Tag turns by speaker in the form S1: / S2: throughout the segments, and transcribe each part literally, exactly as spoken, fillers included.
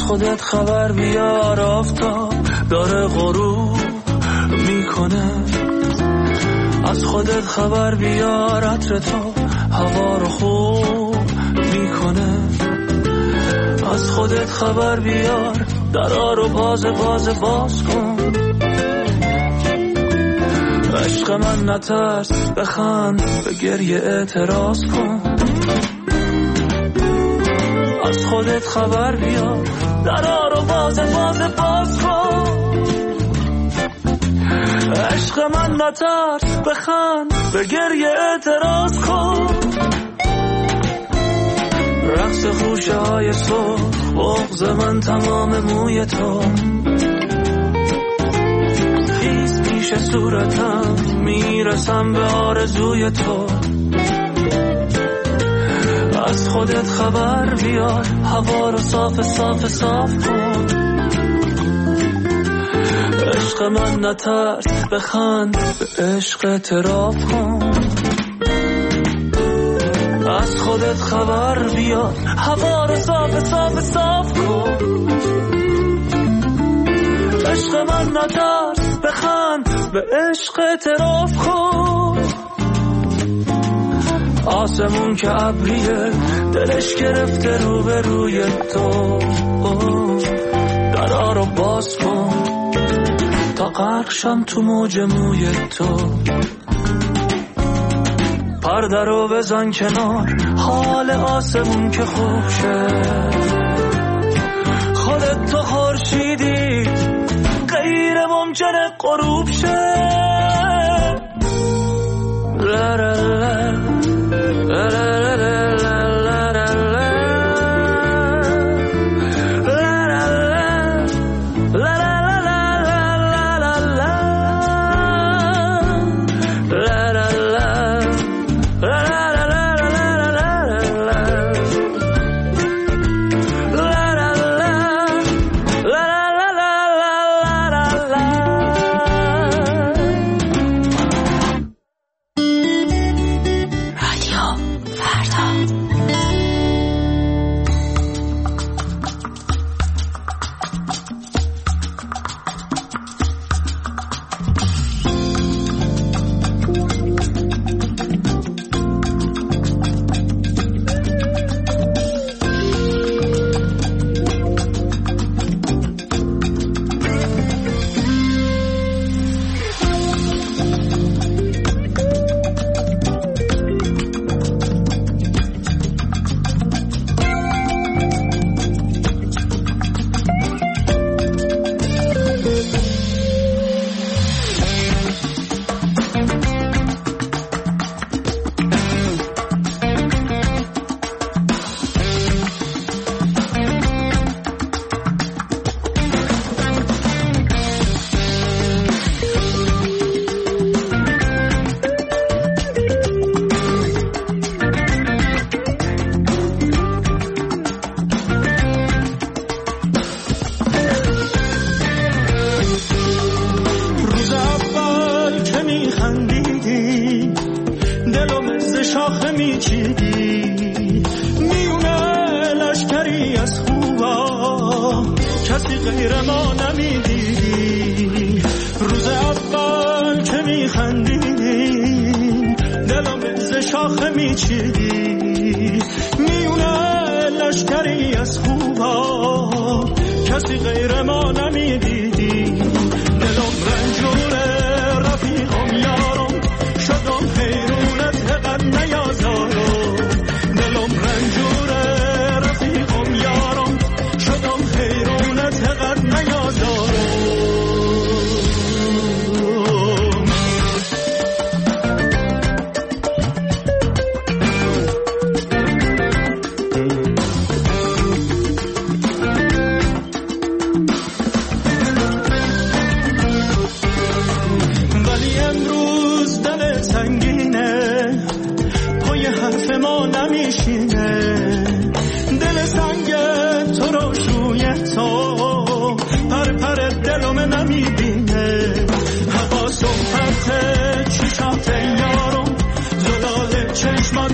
S1: خودت خبر بیار، آفتاب داره غروب میکنه. از خودت خبر بیار، عطر تو هوا رو خوب میکنه. از خودت خبر بیار، درا رو باز باز باز کن. عشق من نترس، بخند، به گریه اعتراض کن. از خودت خبر بیار، درا رو باز باز باز کن. عشق من نترس، بخند، به گریه اعتراض کن. رقص خوشه های صبح، بغض من تمام موی تو. خیز پیش صورتم، میرسم به آرزوی تو. از خودت خبر بیار، هوا رو صاف صاف صاف کن. عشق من نترس، بخند، به عشق اعتراف کن. از خودت خبر بیار، هوا رو صاف صاف صاف کن. عشق من نترس، بخند، به عشق اعتراف کن. آسمون که ابریه، دلش گرفته رو به روی تو. درا رو باز کن تا غرق شم تو موج موی تو. پرده رو بزن کنار، حال آسمون که خوب شه. خودت تو خورشیدی، غیر ممکنه غروب شه. لا لا لا لا لا لا لا لا لا.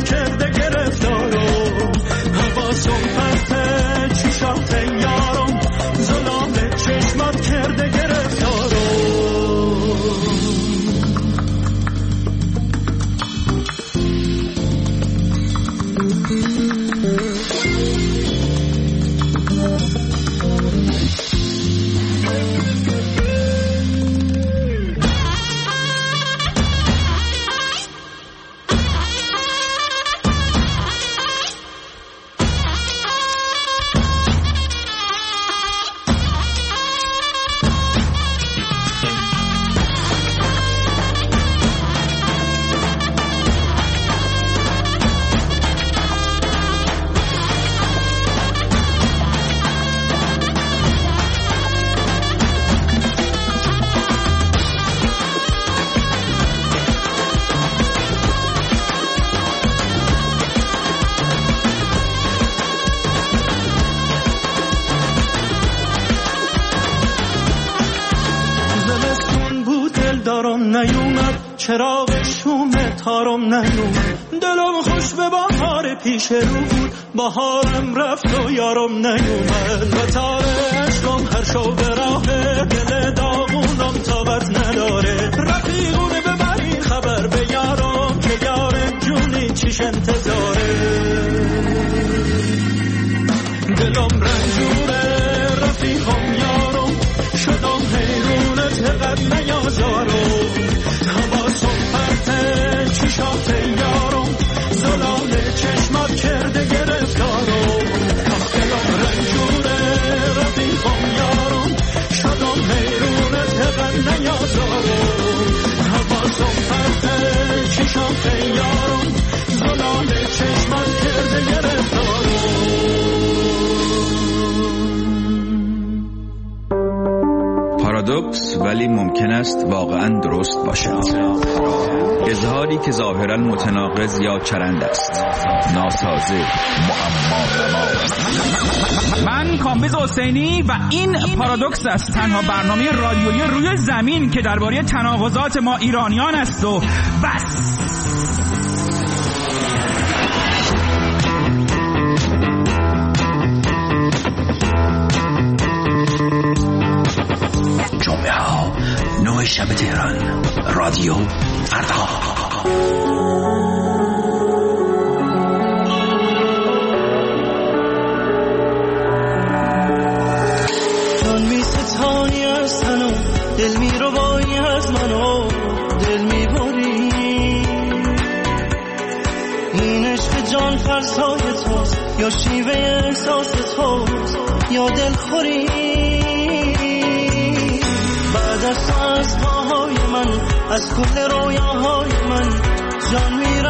S2: چشمات کرده گرفتارم، حواسم پرته چشات یارم،
S1: چراغ شوم تارم نیومد، دلم خوش به بهار پیش رو بود، بهارم رفت و یارم نیومد. و تار عشقم هر شو به راه دل داغونم طاقت نداره، رفیقونه ببری خبر به یارم که یار جونی چیش انتظاره. دلم رنجوره رفیقم یارم، شدم حیرونت قد نیازارم. چی شاخه یارم زلال چشمات کرده گرفتارم. دلم رنجوره رفیقم یارم، شدم حیرونت قد نیازارم. حواسم پرته چی شاخه یارم زلال چشمات کرده گرفتارم.
S2: پارادوکس ولی ممکن است واقعا درست باشد. اظهاری که ظاهرا متناقض یا چرند است، ناسازه، معما.
S3: من کامبیز حسینی و این پارادوکس است، تنها برنامه رادیویی روی زمین که درباره تناقضات ما ایرانیان است و بس.
S4: جمعه ها نه شب تهران، رادیو فردا.
S1: جان می ستانی از تنو، دل می رو بایی از منو، دل می باری. این عشق جان فرسای توست، یا شیوه احساس توست، یا دل خوری. بعد از تو از پاهای من، از کل رویاهای من جان می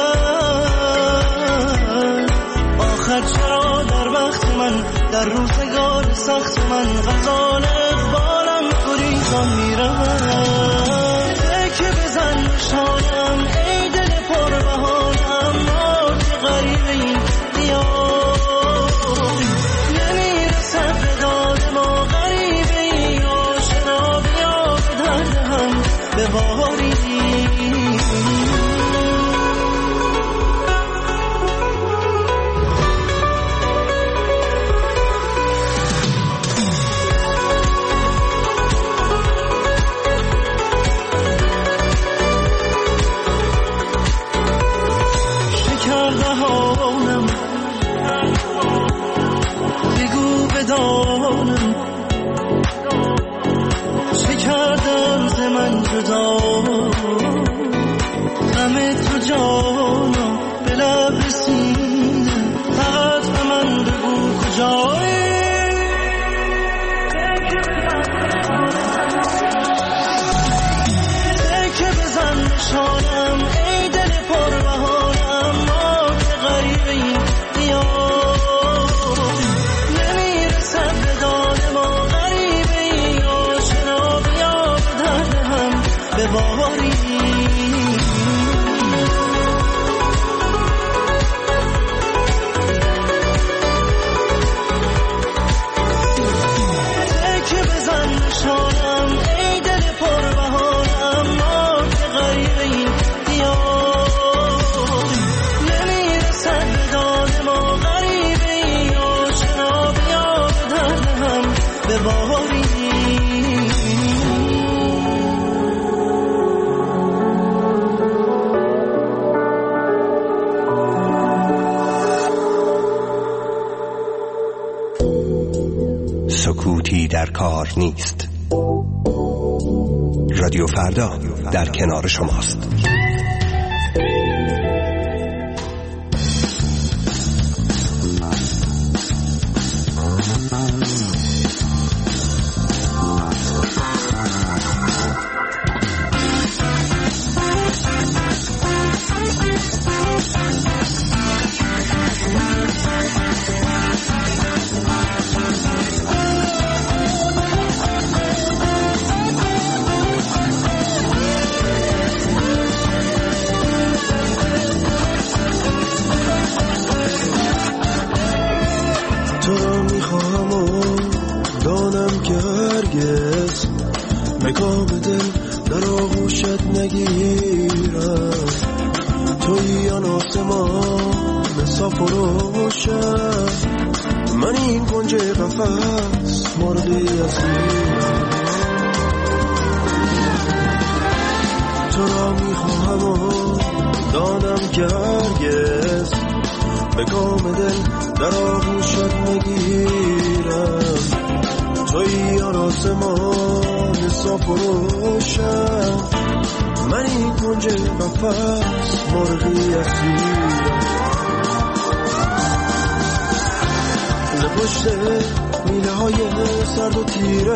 S1: رود. آخر چرا در وقت من، در روزگار سخت من، غزال اقبالم گریزان می رود. تکه بزن شایم ای دل پر بهایم، ما که غریب این دیار نمیرسد به داد ما. غریب این آشنا بیا به درد هم بباری.
S5: سکوتی در کار نیست. رادیو فردا در کنار شماست.
S6: مقام دل در آغوشت نگیرم، توی آن آسمان صاف و روشن، من این کنج قفس مرغی اسیرم. تو را میخواهم و دانم که هرگز مقام دل در آغوشت نگیرم، توی آن آسمان صاف و روشن، من این کنج قفس مرغی اسیرم. ز پشت میله های سرد و تیره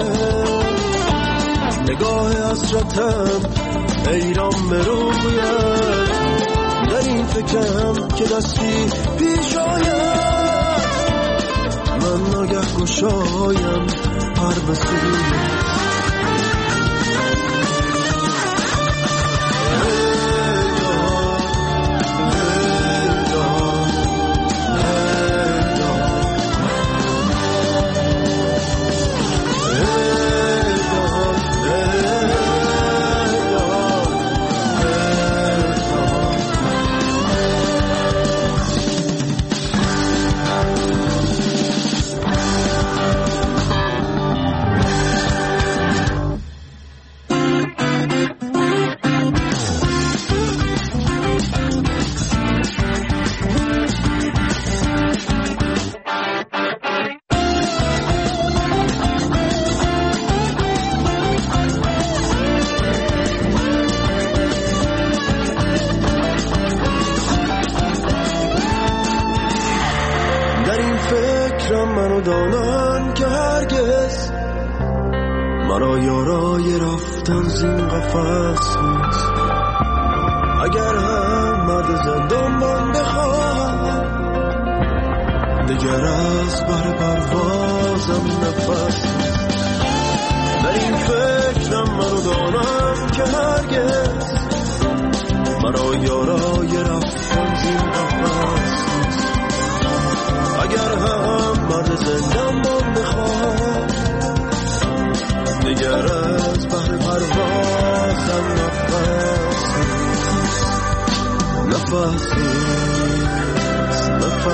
S6: نگاه حسرتم حیران به رویت، در این فکرم که دستی پیش آید، من ناگه گشایم پر به سویت. منو دانن که هرگز مرا یارای رفتن زین قفس نیست، اگر هم مرد زندان من بخواد، دیگر از بر پروازم نفس نیست. در این فکرم منو دانن که هرگز مرا یارای رفتن زین قفس نیست، اگر هم مرد زندان من بخواد، دیگر از بحر پروازم نفس نیست. نفس نیست،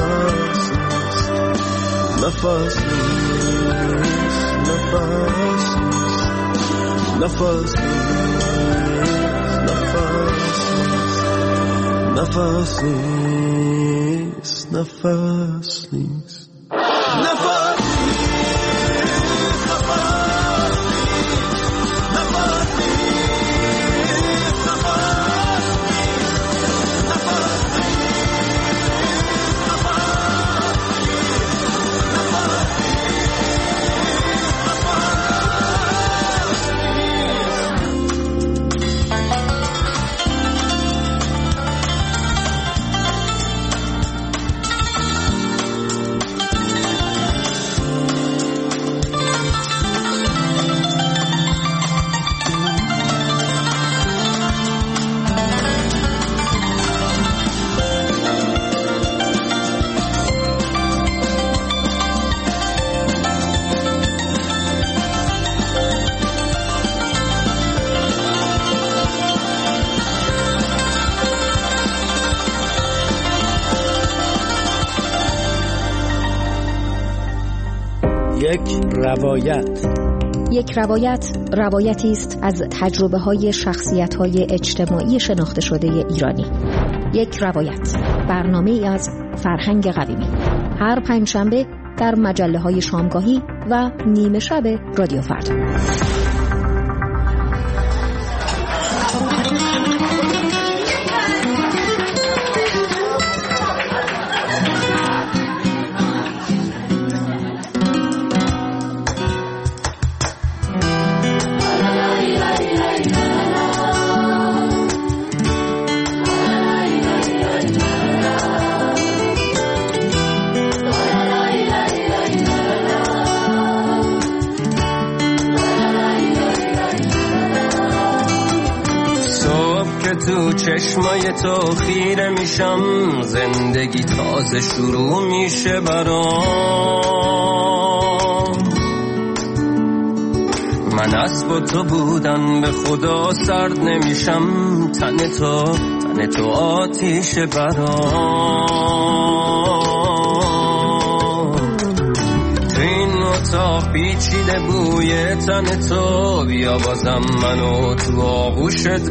S6: نفس نیست، نفس نیست، نفس نیست، نفس نیست، نفس نیست، نفس نیست، نفس
S7: یک روایت.
S8: یک روایت روایتی است از تجربه‌های شخصیت‌های اجتماعی شناخته شده ایرانی. یک روایت برنامه‌ای از فرهنگ قویمی، هر پنجشنبه در مجله های شامگاهی و نیمه شب رادیو فردا.
S9: تو چشمای تو خیره میشم، زندگی تازه شروع میشه برام. من اسب و تو بودن به خدا سرد نمیشم، تن تو تن تو آتیش برام. تو این اتاق پیچیده بوی تن تو، بیا بازم منو تو آغوشت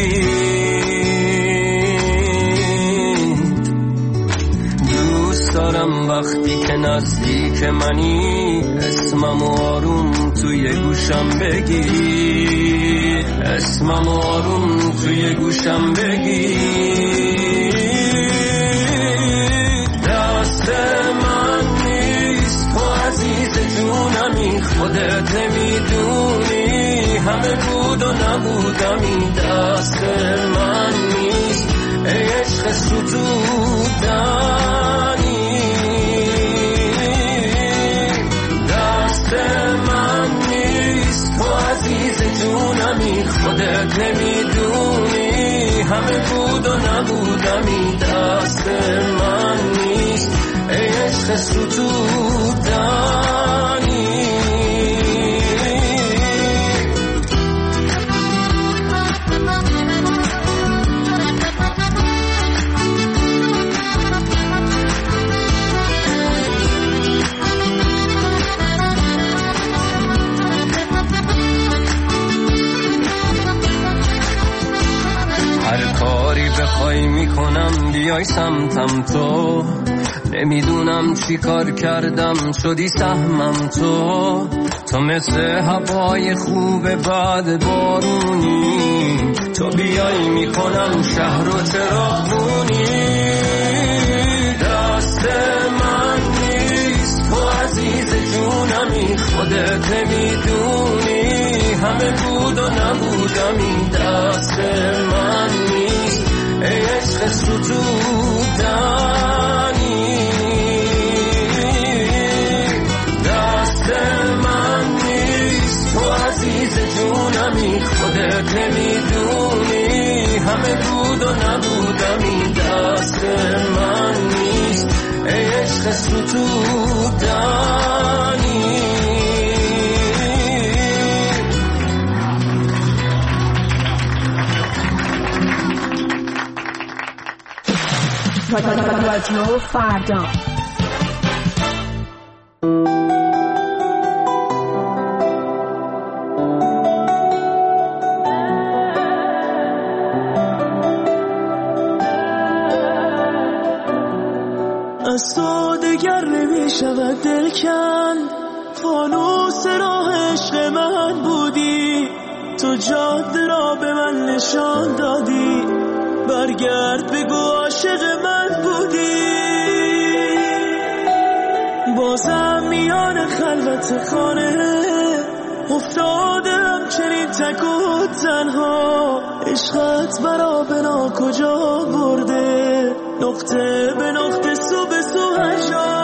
S9: بگیر. دوست دارم وقتی که نزدیک منی، اسمم آروم توی گوشم بگیر، اسمم آروم توی گوشم بگیر. دست من نیست تو عزیز جونمی، خودت نمیدونی همه بود و نبودمی. دست من نیست ای عشق ستودنی، دست من نیست تو عزیز جونمی، خودت نمیدونی همه بود و نبودمی. دست من نیست ای عشق ستودنی. هر کاری بخوای میکنم بیای سمتم تو، نمیدونم چی کار کردم شدی سهمم تو. تو مثل هوای خوب بعد بارونی، تو بیای میکنم شهر و چراغونی. دست من نیست تو عزیز جونمی، خودت نمیدونی همه بود و نبودمی. دست من نیست ای عشق ستودنی، دست من نیست تو عزیز جونمی، خودت نمیدونی همه بود و نبودمی. دست من نیست ای عشق ستودنی.
S8: رادیو فردا.
S1: از تو دگر نمی شود دلکن، فانوس راه عشق من بودی، تو جاده را به من نشان دادی، برگرد بگو عاشق من بودی. بازم میان خلوت خانه افتادم چنین تک و تنها، عشقت برا بنا کجا برده، نقطه به نقطه سو به سو هر جا.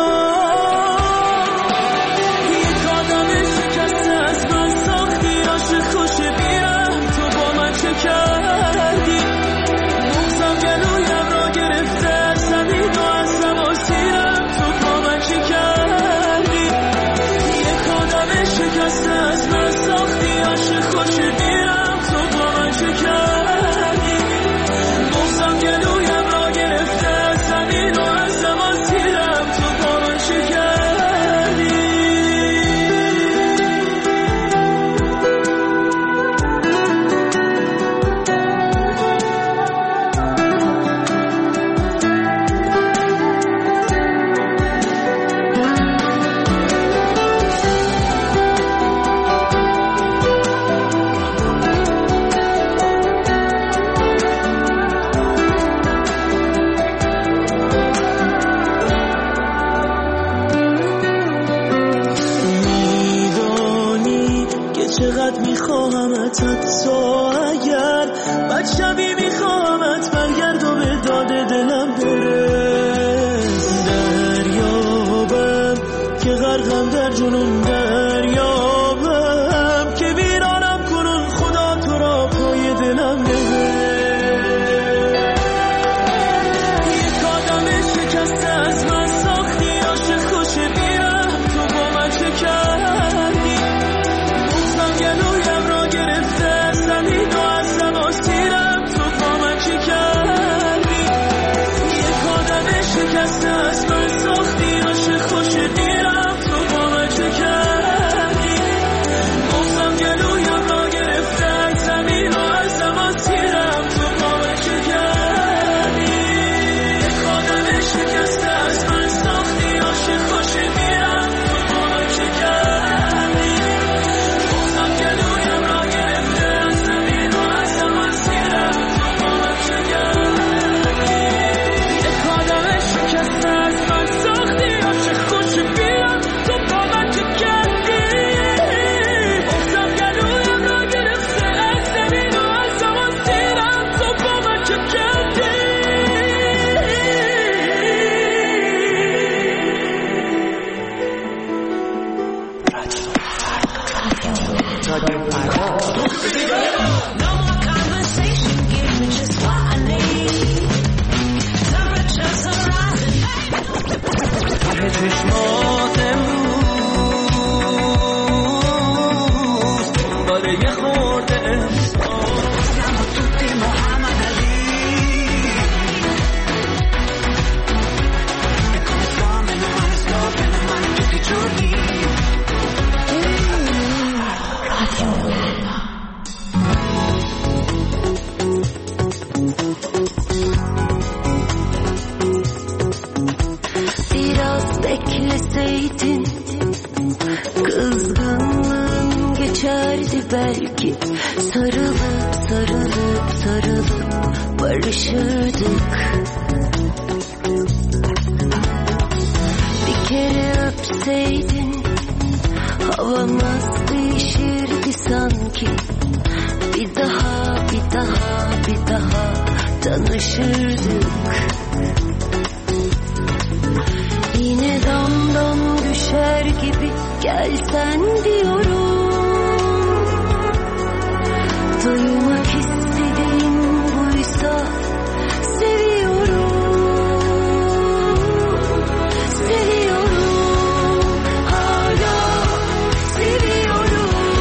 S1: یک آدم شکسته از من ساختی، عاشق خوش بیرم تو با من چه کردی. مغزم گلویم را گرفته زدی تو از سما سیرم تو با من چه کردی. یک آدم شکسته از من ساختی، عاشق خوش بیرم تو با من چه کردی. مغزم گلویم را گرفته زدی من در جنون دریابم که ویرانم کنون خدا تو را پای دلم نده. یک آدم شکسته از من ساختی عاشق خوش بیرم تو با من چه کردی؟ بغضم گلویم را گرفته زمین و از لباس تیرم تو با من چه کردی؟ یک آدم شکسته از من ساختی عاشق خوش بیرم تو با من چه کردی؟ بغضم گلویم را گرفته زمین و از لباس تیرم تو با من چه کردی؟ یک آدم شکسته از من ساختی عاشق خوش بیرم تو با من چه کردی؟ بغضم گلویم را گرفته زمین و از لباس تیرم تو با من چه کردی؟ یک آدم شکسته از من ساختی عاشق خوش بیرم تو با من چه کردی؟ بغضم گلویم را گرفته از زمین و از لباس تیرم تو با من چه کردی؟ چشمات امروز داره یه خورده biraz bekleseydin kızgınlığın geçerdi belki sarılıp sarılıp sarılıp barışırdık bir kere öpseydin havamız değişirdi sanki bir daha bir daha bir daha tanışırdık. Yine damdan düşer gibi gelsen diyorum. Duymak istediğim buysa seviyorum. Seviyorum. Hala seviyorum.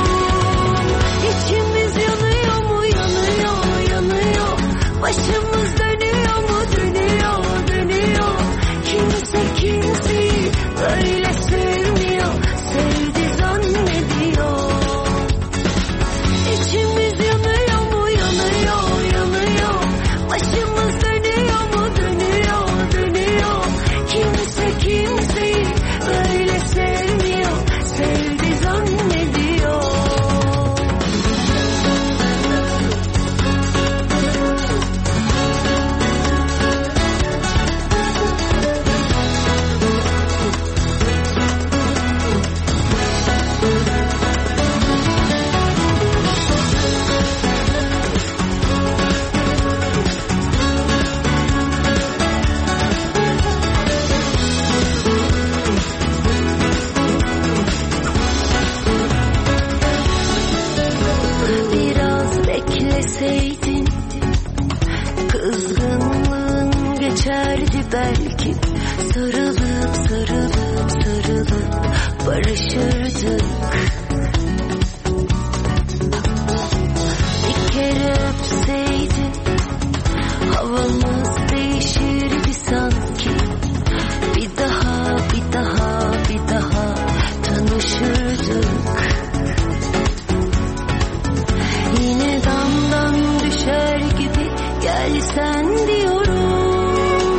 S1: İçimiz yanıyor mu yanıyor yanıyor. Başımız dönüyor mu dönüyor dönüyor. Kimse kimseyi böyle sevmiyor, sevdi zannediyor. İçimiz yanıyor mu yanıyor yanıyor. Başımız dönüyor mu dönüyor dönüyor. Kimse kimseyi böyle sevmiyor, sevdi zannediyor. Biraz bekleseydin kızgınlığın geçerdi belki sarılıp sarılıp sarılıp barışırdık. Bir kere öpseydin havamız değişirdi sanki bir daha bir daha bir daha tanışırdık. Yine damdan düşer gibi gelsen diyorum.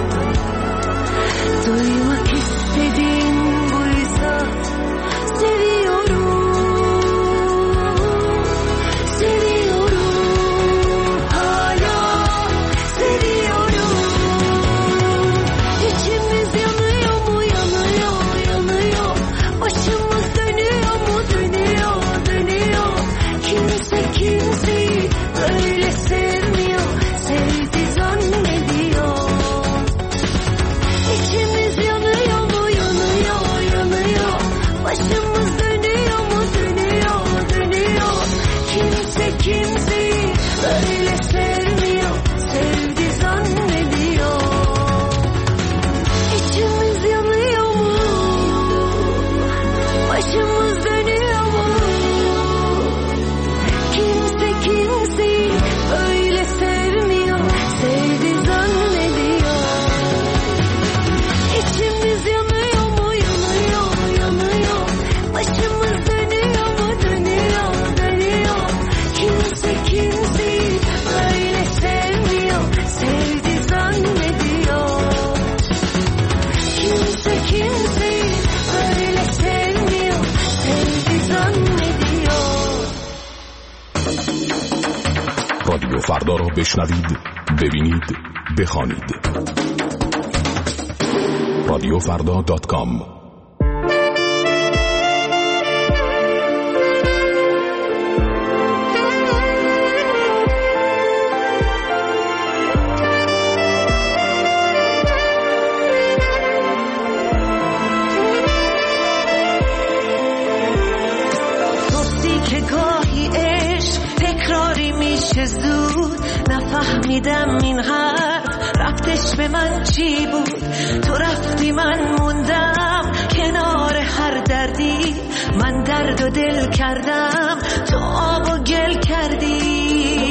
S1: Duymak istediğin buysa seviyorum. Seviyorum.
S10: فردا را بشنوید، ببینید، بخوانید. رادیو فردا دات کام.
S11: زود نفهمیدم این حرف رفتش به من چی بود. تو رفتی من موندم کنار هر دردی، من درد و دل کردم تو آب و گل کردی.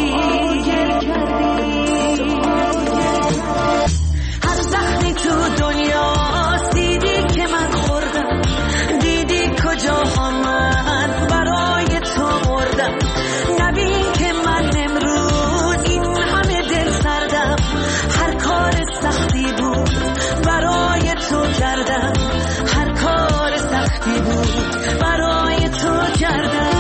S11: هر زخمی تو دنیا دیدی که من خوردم، دیدی کجاها من برای تو مردم. نبین که من امروز این همه دل سردم، هر کار سختی بود برای تو کردم، هر کار سختی بود برای تو کردم.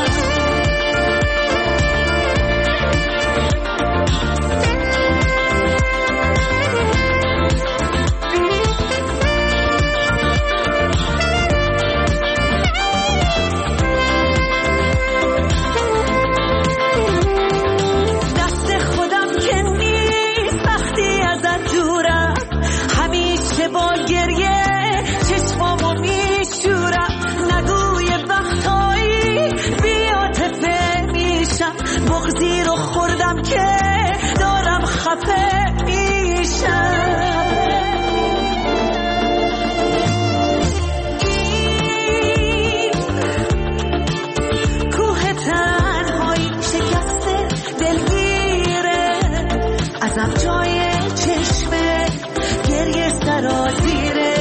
S11: بغضی رو خوردم که دارم خفه میشم. کوه تنهایی شکسته دلگیره، ازم جای چشمه گریه سرازیره.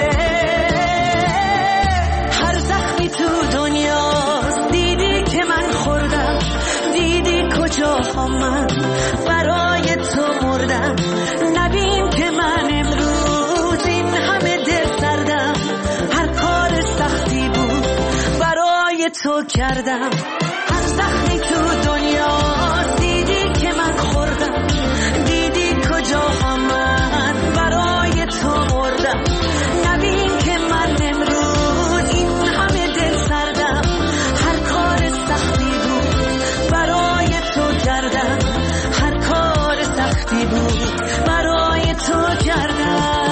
S11: هر زخمی تو دنیاست دیدی که من خوردم، دیدی کجاها من برای تو مردم. نبین که من امروز این همه دل سردم، هر کار سختی بود برای تو کردم. هر زخمی تو دنیا دیدی که من خوردم، دیدی کجاها من برای تو مردم. نبین که من امروز این همه دل سردم، هر کار سختی بود برای تو کردم، هر کار سختی بود برای تو کردم.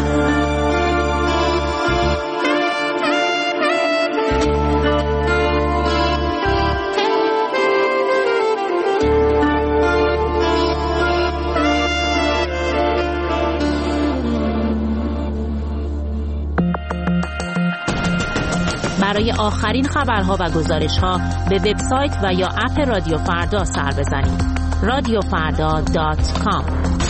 S12: برای آخرین خبرها و گزارش‌ها به وبسایت و یا اپ رادیو فردا سر بزنید. رادیو فردا دات کام.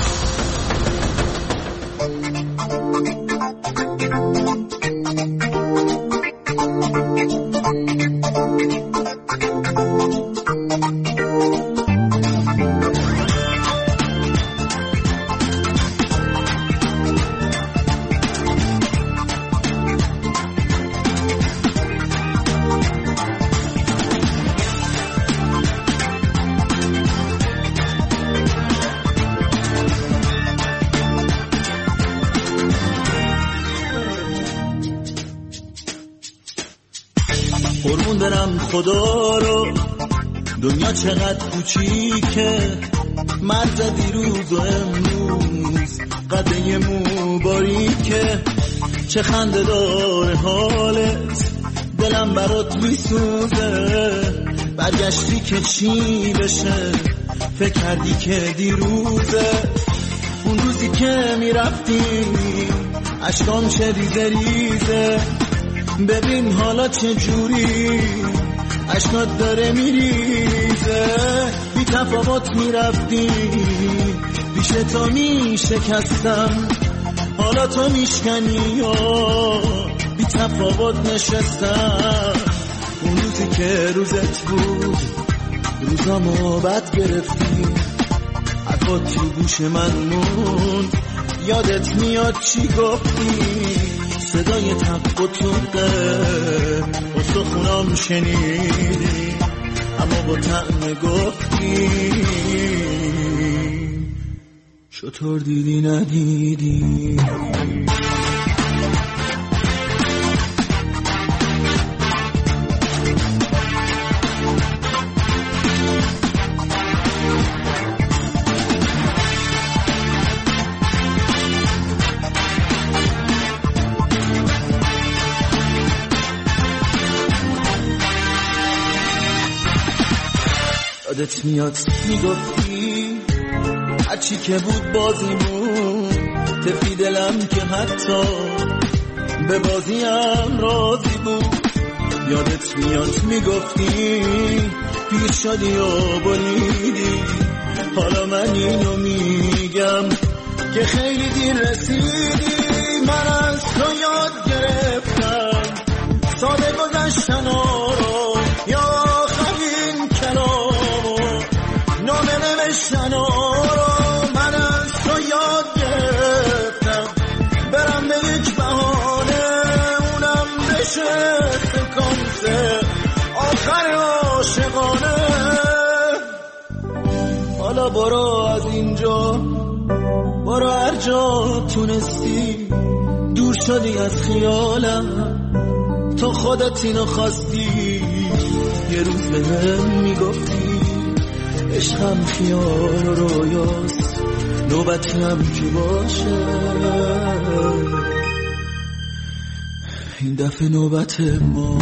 S1: قربون برم خدا رو، دنیا چقدر کوچیکه، مرد دیروز و امروز قده مو باریکه. چه خنده داره حالت، دلم برات میسوزه. برگشتی که چی بشه، فکر کردی که دیروزه. اون روزی که میرفتی اشکام چه ریزه ریزه، ببین حالا چه جوری اشکات داره میریزه. بی تفاوت میرفتی پیش تو میشکستم، حالا تو میشکنی و بی تفاوت نشستم. اون روزی که روزت بود روزامو بد گرفتی، حرفات تو گوش من موند، یادت میاد چی گفتی؟ صدای تق و توقه استخونام شنیدی، اما با طعم گفتی چطور دیدی ندیدی یادت میاد میگفتی هرچی که بود بازی بود تفی دلم که حتی به بازیم راضی بود یادت میاد میگفتی پیر شدی و بریدی حالا من اینو میگم که خیلی دیر رسیدی من از تو یاد گرفتم ساده گذشتن رو یا آخرین کلامو نامه نوشتن رو من از تو یاد گرفتم برم به یک بهانه اونم بشه سکانس آخر عاشقانه حالا برو از اینجا برو هر جا تونستی دور شدی از خیالم تو خودت اینو خواستی یه روز به هم میگفتی عشقم خیال و رویاست نوبتی هم که باشه این دفعه نوبت ما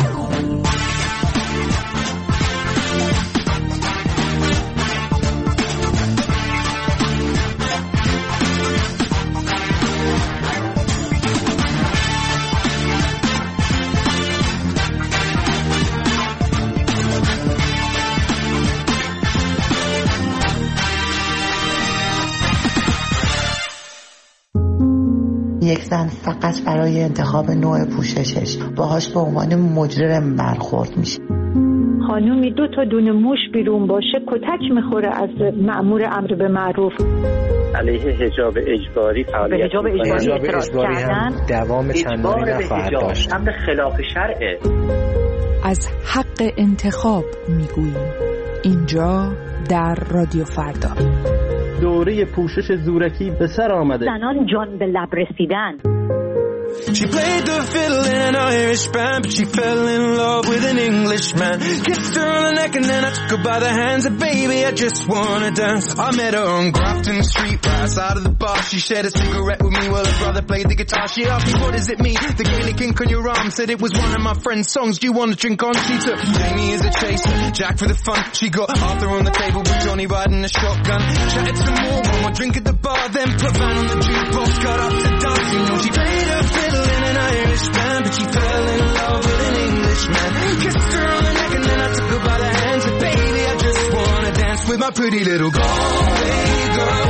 S13: یک زن فقط برای انتخاب نوع پوششش باهاش به عنوان مجرم برخورد میشه.
S14: خانومی دو تا دونه موش بیرون باشه کتک میخوره از مأمور امر به معروف.
S15: علیه حجاب اجباری فعالیت
S14: به حجاب اجباری اعتراض کردن
S7: دوام چندانی نخواهد داشت.
S15: امر خلاف شرعه.
S16: از حق انتخاب میگوییم اینجا در رادیو فردا.
S17: دوره پوشش زورکی به سر آمده.
S14: زنان جان به لب رسیدن.
S1: She played the fiddle in an Irish band, but she fell in love with an Englishman. Kissed her on the neck and then I took her by the hands. And baby, I just wanna dance. I met her on Grafton Street, right outside of the bar. She shared a cigarette with me while her brother played the guitar. She asked me, what does it mean? The Gaelic ink on your arm said it was one of my friend's songs. Do you want to drink on? She took Jamie as a chaser, Jack for the fun. She got Arthur on the table with Johnny riding a shotgun. Chatted some more, one more drink at the bar, then put Van on the jukebox, got up to dance. You know she played her fiddle in an Irish band, but she fell in love with an Englishman. Kissed her on the neck and then I took her by the hands. And baby, I just wanna dance with my pretty little Galway girl.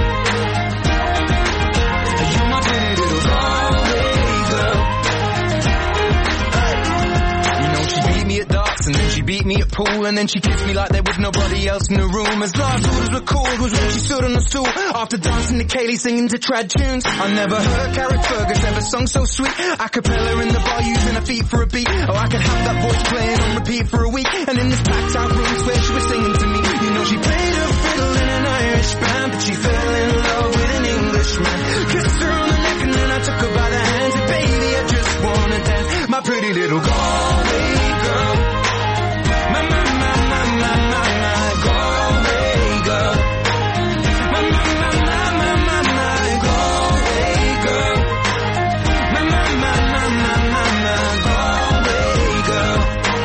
S1: You're my pretty little Galway girl. You know she beat me at darts and then she beat me at pool, and then she kissed me like there was nobody else in the room. As last orders were called was when she stood on the stool after dancing to Kaylee singing to trad tunes. I never heard Carrick Fergus ever sung so sweet. A cappella in the bar using her feet for a beat. Oh, I could have that voice playing on repeat for a week. And in this packed out room where she was singing to me, you know she played her fiddle in an Irish band, but she fell in love with an Englishman. Kissed her on the neck and then I took her by the hands. And baby, I just wanna dance, my pretty little Galway girl. My, my, my, my, my, my, my Galway girl. My, my, my, my, my, my, my Galway girl. My, my, my, my, my, my, my Galway girl.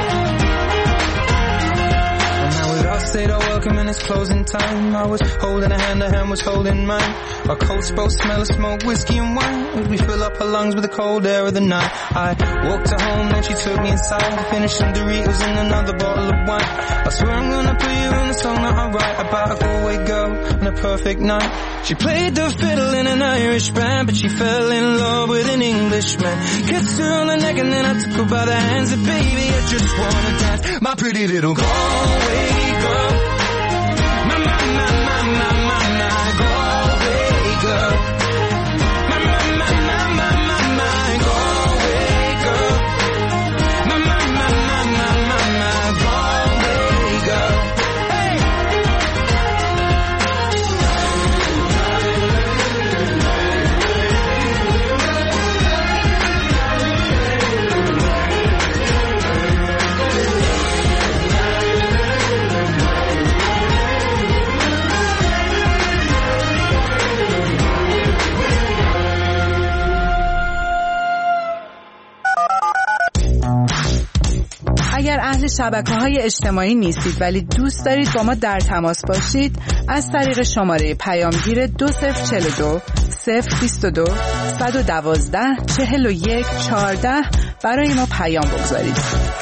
S18: And now we've all said our welcome and it's closing time. I was holding a hand, a hand was holding mine. Our coats both smell of smoke, whiskey and wine, as we fill up her lungs with the cold air of the night. I walked her home, then she took me inside to finish some Doritos and another bottle of wine. I swear I'm gonna put you in the song that I write about a Galway girl and a perfect night.
S1: She played the fiddle in an Irish band, but she fell in love with an Englishman. Kissed her on the neck and then I took her by the hands. And baby, I just wanna dance, my pretty little Galway girl. My, my, my, my, my, my, my Galway girl. My, my, my, my, my, my, my Galway girl. My, my, my, my, my, my, my Galway girl. Hey!
S16: شبکه‌های اجتماعی نیستید ولی دوست دارید با ما در تماس باشید، از طریق شماره پیامگیر دو صفر چهل و دو صفر بیست و دو صد و دوازده چهل و یک چهارده برای ما پیام بگذارید.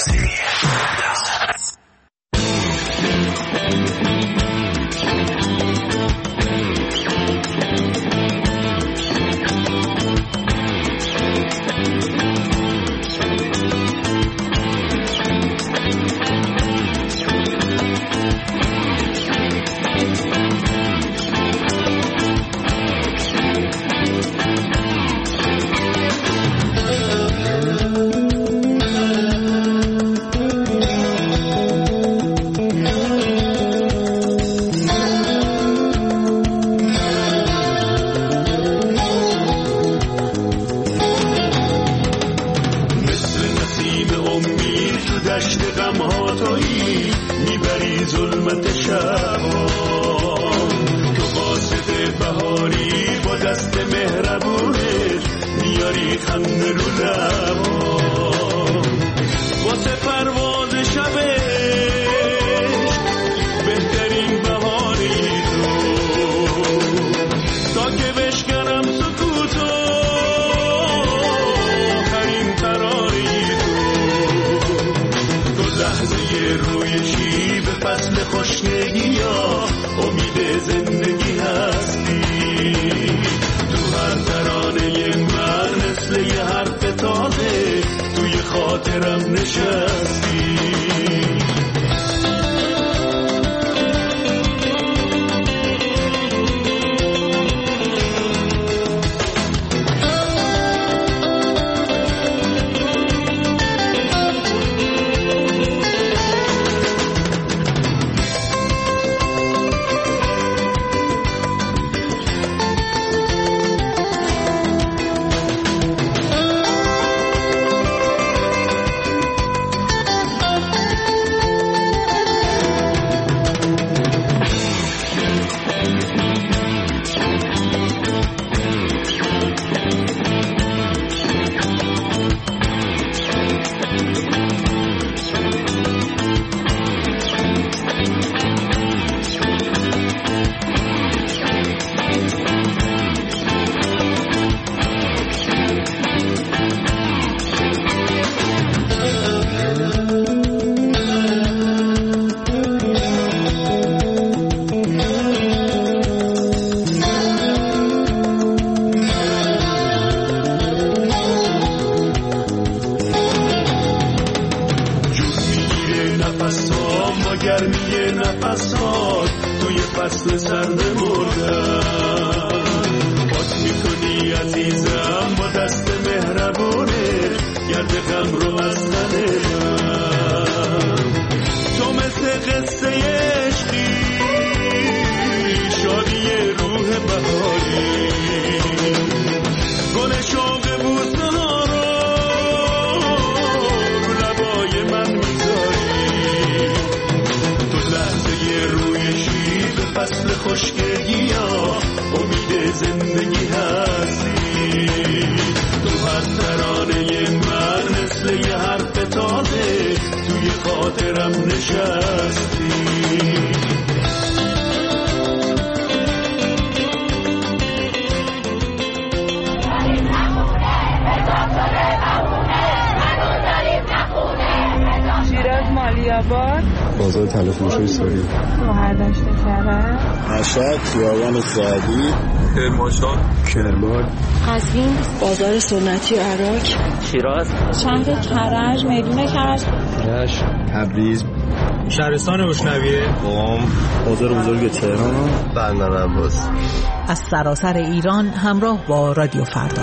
S19: بازار تلفروشی سوری
S20: شوهرداشت کرد
S19: مشهد خیابان سعدی
S21: کرمانشاه
S19: کرمان
S20: قزوین
S22: بازار سنتی عراق
S23: شیراز
S20: شهر کرج میدون کرج
S19: رشت تبریز
S24: شهرستان روشنویه
S19: قم بازار بزرگ تهران
S25: بندر عباس
S26: از سراسر ایران همراه با رادیو فردا.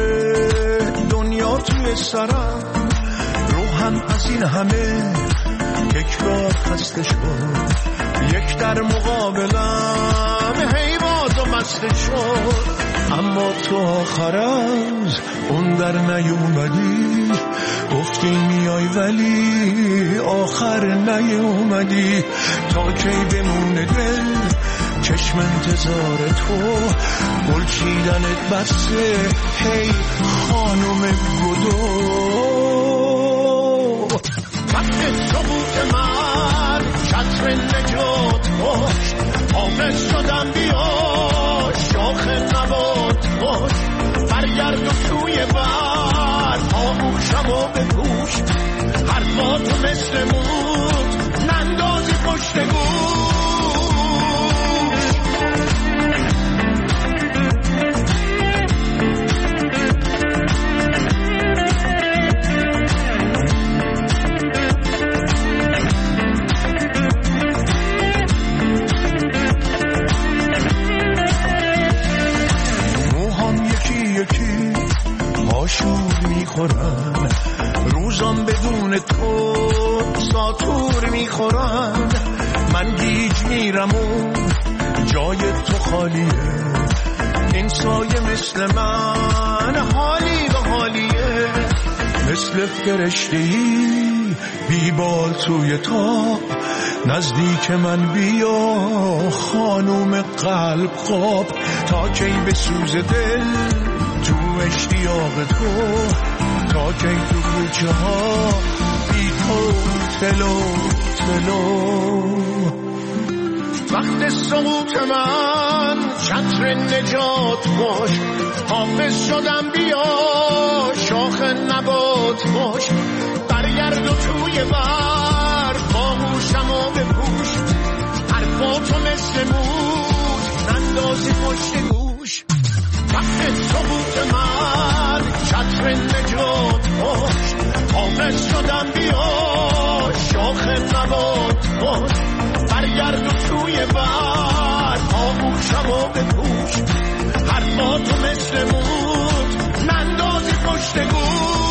S27: همه
S6: یک بار خسته شد، یک در مقابلم هی باز و بسته شد. اما تو آخر از اون در نیومدی، گفتی میای ولی آخر نیومدی. تا کی بمونه دل چشم انتظار تو، گل چیدنت بسه هی خانم گدو. وقت ثبوت من چتر نجات باش، حافظ شدم بیا شاخ نبات باش. برگرد و توی بر آغوشم و بپوش، حرفاتو مثل موت نندازی پشت گوش. آشور میخورن، روزم بدون تو ساتور میخورن. من گیج میرم و جای تو خالیه، این سایه مثل من حالی به حالیه. مثل فرشته‌ای بیبال توی تاب، نزدیک من بیا خانوم قلب خواب. تا کی بسوز دل تو اشتیاق تو، تا کی تو کوچه ها بی تو تلو تلو. وقت سقوط من چتر نجات باش، حافظ شدم بیا شاخ نبات باش. برگرد و توی بر باهوشم و بپوش، حرفاتو مثل موت نندازی پشت گوش. وقت ثبوت من چتر نجات باش، حافظ شدم بیا شاخ نبات باش. برگرد و توی بر آغوشم و بپوش، حرفاتو مثل موت نندازی پشت گوش.